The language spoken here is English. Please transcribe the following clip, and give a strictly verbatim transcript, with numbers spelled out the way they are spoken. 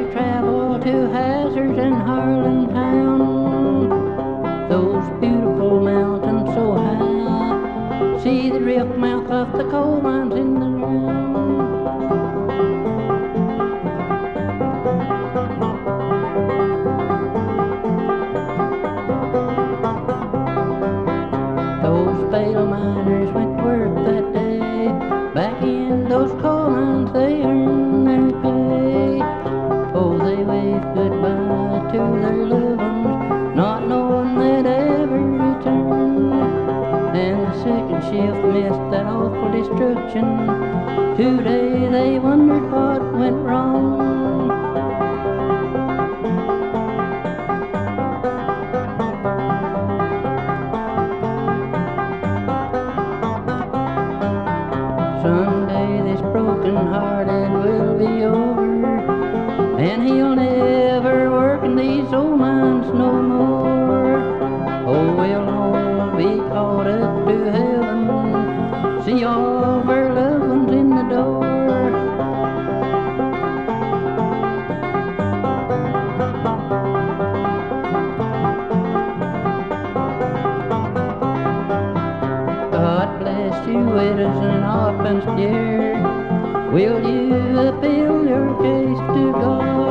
they travel to Hazard and Harlantown, those beautiful mountains so high, see the drift mouth of the coal mines in the ground. Those fatal miners went to work that day, back in those coal mines they earned their pay. Oh, they waved goodbye to their loved ones, not knowing they'd ever return. And the second shift missed that awful destruction. Today they wondered what went wrong. Someday this broken hearted will be over, and he'll never work in these old mines no more. Oh, we'll all be caught up to heaven, see all of our loved ones in the door. God bless you, widows and orphans dear, will you appeal your case to God?